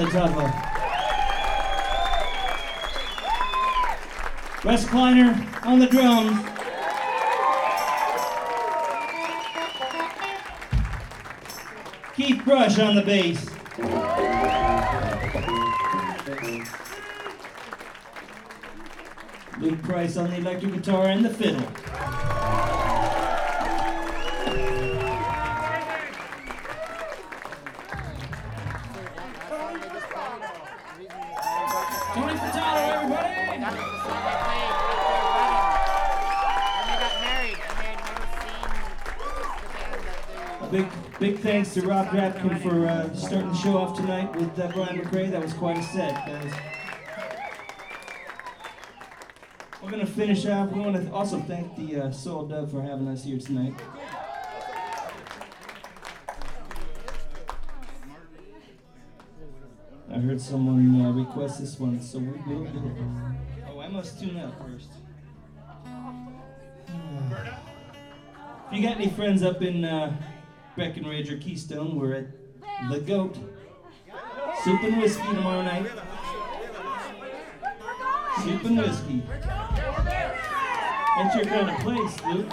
the tuba. Russ Kleiner on the drums. Keith Brush on the bass. Luke Price on the electric guitar and the fiddle. Tony Furtado, everybody! Big thanks to Rob Dratkin for starting the show off tonight with Brian McRae. That was quite a set, guys. We're going to finish off. We want to also thank the Soul Dove for having us here tonight. I heard someone request this one, so we will do it. Oh, I must tune up first. If you got any friends up in Breckenridge or Keystone, we're at The Goat. Soup and whiskey tomorrow night. Soup and whiskey. That's your kind of place, Luke.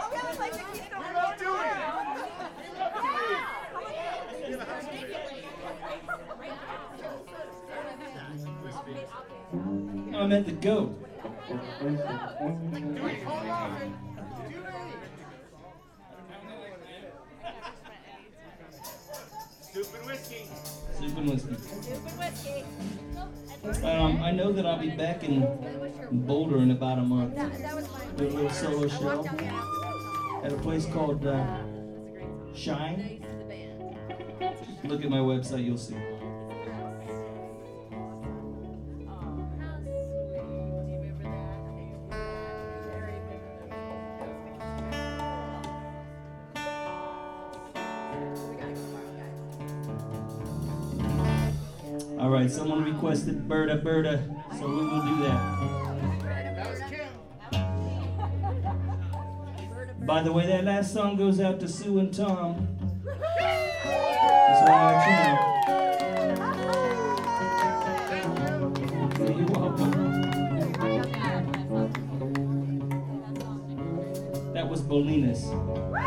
I'm at The Goat. Soup and whiskey. Soup and whiskey. I know that I'll be back in Boulder in about a month. Do a little solo show at a place called Shine. Look at my website, you'll see. All right, someone requested Berta, Berta, so we will do that. By the way, that last song goes out to Sue and Tom. Just want to let you know. You're welcome. That was Bolinas.